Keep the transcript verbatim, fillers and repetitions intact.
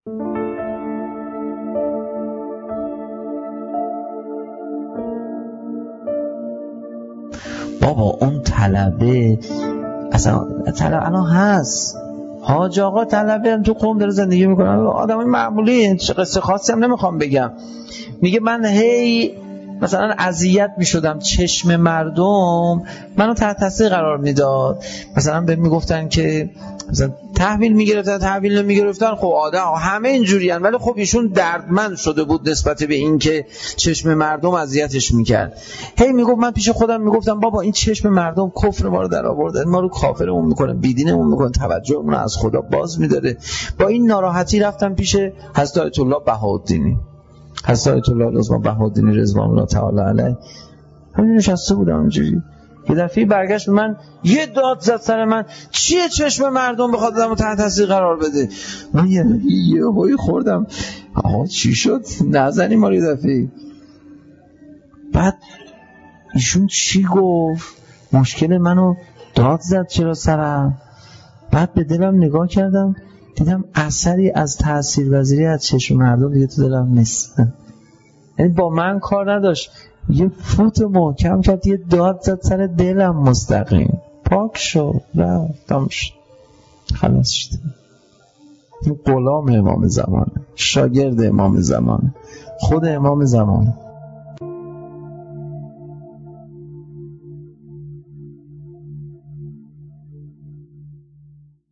بابا اون طلبه اصلا طلبه الان هست، حاج آقا طلبه تو قم داره زندگی میکنه، آدم معمولی، قصه خاصی هم نمیخوام بگم. میگه من هی مثلا اذیت میشدم، چشم مردم منو تحت تاثیر قرار میداد. مثلا بهم میگفتن که مثلا تحویل میگرفتن، تحویل نمیگرفتن، خب آدم همه اینجوریان، ولی خب ایشون دردمند شده بود نسبت به این که چشم مردم اذیتش میکرد. هی میگفت، من پیش خودم میگفتم بابا این چشم مردم کفر ما رو در آورده، ما رو کافرمون میکنه، بیدینمون میکنه، توجهمون از خدا باز میداره. با این ناراحتی رفتم پیش حضرت آیت الله بهاءالدینی، حضرت آیت الله العظما بهاءالدینی رضوان الله تعالی علیه. همین نشسته بودم اینجوری، یه دفعه برگشت به من یه داد زد سر من، چیه چشم مردم بخواد آدمو تحت تاثیر قرار بده؟ من یه هوی خوردم، آها چی شد؟ نزنی ما رو یه دفعه. بعد ایشون چی گفت؟ مشکل منو داد زد چرا سرم؟ بعد به دلم نگاه کردم، دیدم اثری از تاثیرپذیری از چشم مردم دیگه تو دلم نیست. یعنی با من کار نداشت، یه فوت محکم کرد، یه داد زد سر دلم مستقیم، پاک شد، رفتم شد، خلاص شد. این غلام امام زمانه، شاگرد امام زمانه، خود امام زمانه.